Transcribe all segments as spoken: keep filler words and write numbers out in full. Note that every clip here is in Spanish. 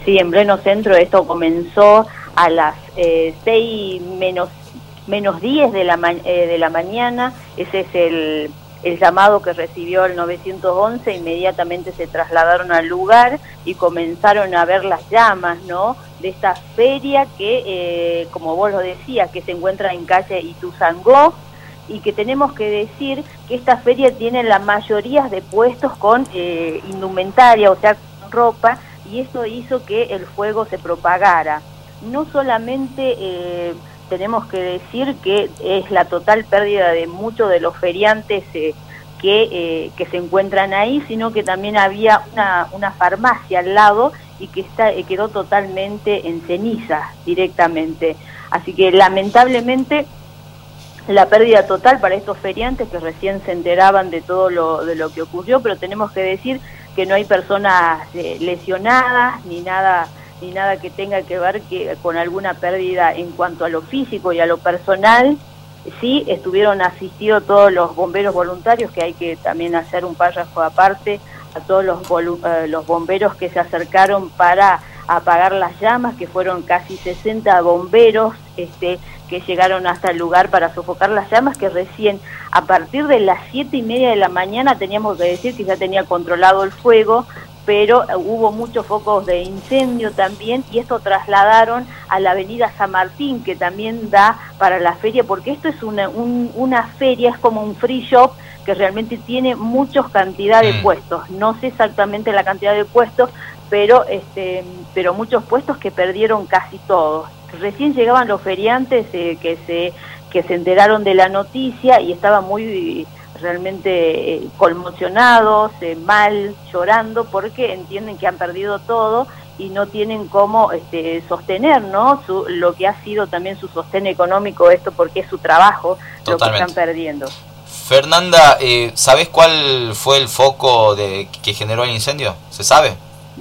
Sí, en pleno centro. Esto comenzó a las eh, seis menos, menos diez de la, ma eh, de la mañana. Ese es el, el llamado que recibió el nueve once. Inmediatamente se trasladaron al lugar y comenzaron a ver las llamas, ¿no?, de esta feria que, eh, como vos lo decías, que se encuentra en calle Ituzaingó, y que tenemos que decir que esta feria tiene la mayoría de puestos con eh, indumentaria, o sea, con ropa, y eso hizo que el fuego se propagara. No solamente eh, tenemos que decir que es la total pérdida de muchos de los feriantes eh, que, eh, que se encuentran ahí, sino que también había una, una farmacia al lado y que está, eh, quedó totalmente en cenizas directamente. Así que lamentablemente la pérdida total para estos feriantes que recién se enteraban de todo lo, de lo que ocurrió, pero tenemos que decir que no hay personas eh, lesionadas ni nada ni nada que tenga que ver que, con alguna pérdida en cuanto a lo físico y a lo personal. Sí, estuvieron asistidos todos los bomberos voluntarios, que hay que también hacer un párrafo aparte, a todos los, eh, los bomberos que se acercaron para apagar las llamas, que fueron casi sesenta bomberos este, que llegaron hasta el lugar para sofocar las llamas, que recién a partir de las siete y media de la mañana teníamos que decir que ya tenía controlado el fuego, pero hubo muchos focos de incendio también, y esto trasladaron a la avenida San Martín, que también da para la feria, porque esto es una, un, una feria, es como un free shop, que realmente tiene muchas cantidades de puestos. No sé exactamente la cantidad de puestos, pero este pero muchos puestos que perdieron casi todos. Recién llegaban los feriantes eh, que se que se enteraron de la noticia y estaban muy realmente eh, conmocionados, eh, mal, llorando, porque entienden que han perdido todo y no tienen cómo este, sostener, ¿no?, su, lo que ha sido también su sostén económico, esto porque es su trabajo. Totalmente. Lo que están perdiendo. Fernanda, eh, ¿sabés cuál fue el foco de que generó el incendio? ¿Se sabe?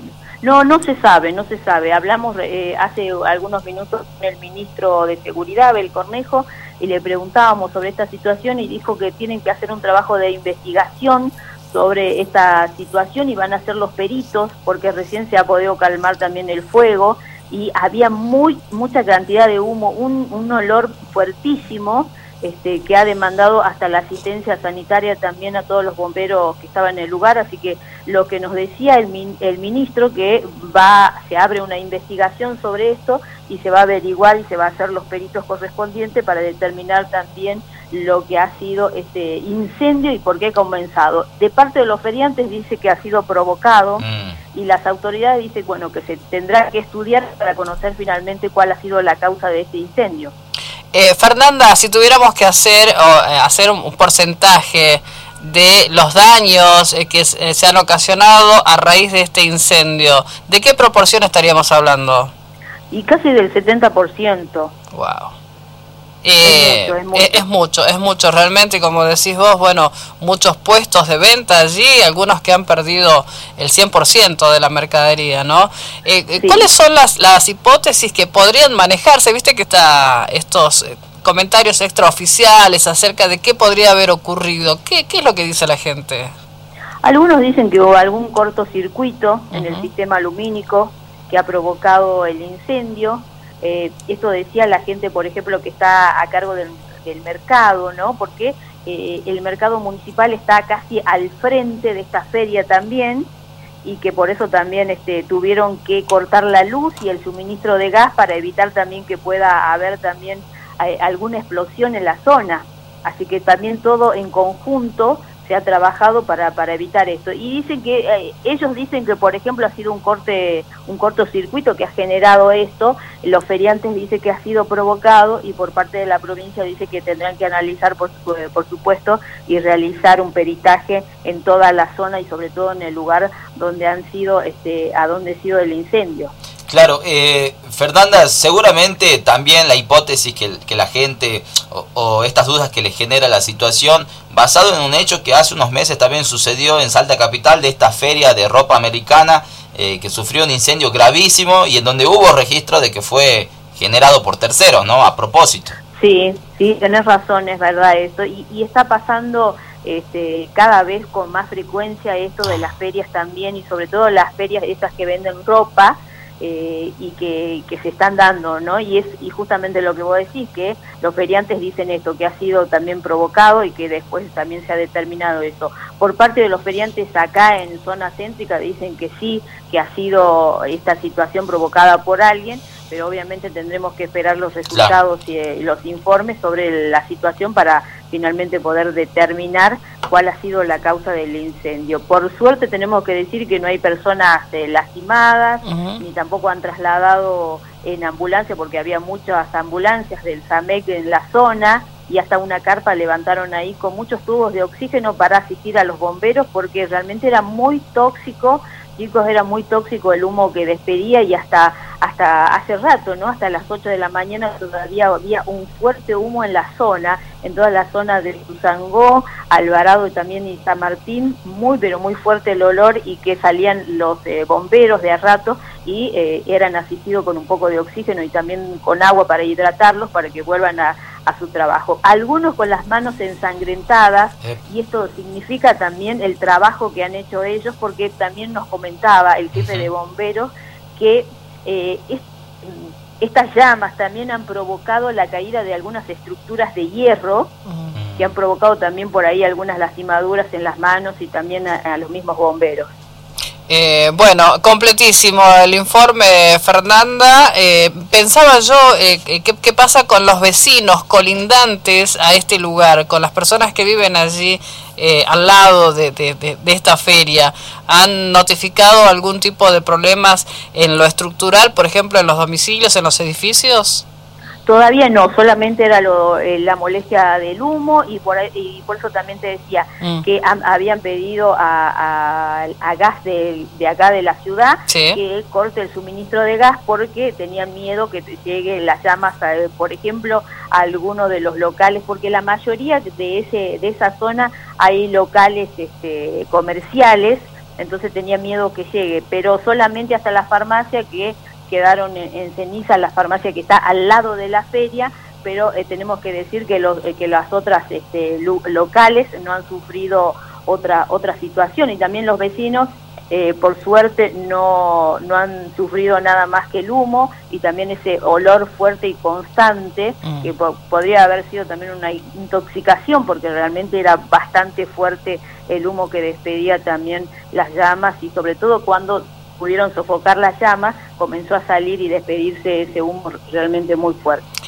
No, no se sabe, no se sabe. Hablamos eh, hace algunos minutos con el ministro de Seguridad, Abel Cornejo, y le preguntábamos sobre esta situación y dijo que tienen que hacer un trabajo de investigación sobre esta situación y van a hacer los peritos, porque recién se ha podido calmar también el fuego y había muy mucha cantidad de humo, un, un olor fuertísimo, Este, que ha demandado hasta la asistencia sanitaria también a todos los bomberos que estaban en el lugar. Así que lo que nos decía el, min, el ministro, que va se abre una investigación sobre esto y se va a averiguar y se va a hacer los peritos correspondientes para determinar también lo que ha sido este incendio y por qué ha comenzado. De parte de los feriantes dice que ha sido provocado mm. y las autoridades dicen bueno, que se tendrá que estudiar para conocer finalmente cuál ha sido la causa de este incendio. Eh, Fernanda, si tuviéramos que hacer o, eh, hacer un, un porcentaje de los daños eh, que eh, se han ocasionado a raíz de este incendio, ¿de qué proporción estaríamos hablando? Y casi del setenta por ciento. Wow. Eh, es, mucho, es, mucho. Es, es mucho, es mucho realmente, como decís vos, bueno, muchos puestos de venta allí, algunos que han perdido el cien por ciento de la mercadería, ¿no? Eh, sí. ¿Cuáles son las, las hipótesis que podrían manejarse? Viste que está estos eh, comentarios extraoficiales acerca de qué podría haber ocurrido. ¿Qué, qué es lo que dice la gente? Algunos dicen que hubo algún cortocircuito uh-huh. en el sistema lumínico que ha provocado el incendio. Eh, esto decía la gente, por ejemplo, que está a cargo del, del mercado, ¿no? Porque eh, el mercado municipal está casi al frente de esta feria también, y que por eso también este, tuvieron que cortar la luz y el suministro de gas para evitar también que pueda haber también eh, alguna explosión en la zona. Así que también todo en conjunto se ha trabajado para para evitar esto. Y dicen que eh, ellos dicen que, por ejemplo, ha sido un corte un cortocircuito que ha generado esto. Los feriantes dicen que ha sido provocado, y por parte de la provincia dice que tendrán que analizar, por, por supuesto, y realizar un peritaje en toda la zona y sobre todo en el lugar donde han sido este a donde ha sido el incendio. Claro, eh, Fernanda, seguramente también la hipótesis que, que la gente o, o estas dudas que le genera la situación, basado en un hecho que hace unos meses también sucedió en Salta Capital, de esta feria de ropa americana eh, que sufrió un incendio gravísimo y en donde hubo registro de que fue generado por terceros, ¿no? A propósito. Sí, sí, tenés razón, es verdad eso, y, y está pasando este, cada vez con más frecuencia esto de las ferias también, y sobre todo las ferias esas que venden ropa, eh, y que, que se están dando, ¿no? Y es y justamente lo que vos decís, que los feriantes dicen esto, que ha sido también provocado y que después también se ha determinado eso. Por parte de los feriantes acá en zona céntrica dicen que sí, que ha sido esta situación provocada por alguien, pero obviamente tendremos que esperar los resultados y, y los informes sobre la situación para finalmente poder determinar cuál ha sido la causa del incendio. Por suerte tenemos que decir que no hay personas eh, lastimadas, uh-huh. ni tampoco han trasladado en ambulancia, porque había muchas ambulancias del SAMEC en la zona, y hasta una carpa levantaron ahí con muchos tubos de oxígeno para asistir a los bomberos, porque realmente era muy tóxico, chicos, era muy tóxico el humo que despedía, y hasta hasta hace rato, ¿no? Hasta las ocho de la mañana todavía había un fuerte humo en la zona, en toda la zona de Tuzangó, Alvarado y también y San Martín, muy pero muy fuerte el olor, y que salían los eh, bomberos de a rato y eh, eran asistidos con un poco de oxígeno y también con agua para hidratarlos para que vuelvan a, a su trabajo. Algunos con las manos ensangrentadas, y esto significa también el trabajo que han hecho ellos, porque también nos comentaba el jefe de bomberos que Eh, es, estas llamas también han provocado la caída de algunas estructuras de hierro, uh-huh. que han provocado también por ahí algunas lastimaduras en las manos y también a, a los mismos bomberos. Eh, bueno, completísimo el informe, Fernanda. Eh, pensaba yo, eh, ¿qué, ¿qué pasa con los vecinos colindantes a este lugar, con las personas que viven allí eh, al lado de, de, de, de esta feria? ¿Han notificado algún tipo de problemas en lo estructural, por ejemplo, en los domicilios, en los edificios? Todavía no, solamente era lo, eh, la molestia del humo, y por, y por eso también te decía mm. que ha, habían pedido a, a, a gas de, de acá de la ciudad, sí. que corte el suministro de gas, porque tenían miedo que lleguen las llamas, a, por ejemplo, a alguno de los locales, porque la mayoría de ese de esa zona hay locales este, comerciales, entonces tenía miedo que llegue, pero solamente hasta la farmacia, que quedaron en, en ceniza la farmacia que está al lado de la feria, pero eh, tenemos que decir que, los, eh, que las otras este, lo, locales no han sufrido otra otra situación, y también los vecinos, eh, por suerte, no, no han sufrido nada más que el humo y también ese olor fuerte y constante, mm. que po podría haber sido también una intoxicación, porque realmente era bastante fuerte el humo que despedía también las llamas, y sobre todo cuando pudieron sofocar las llamas, comenzó a salir y despedirse ese humo realmente muy fuerte.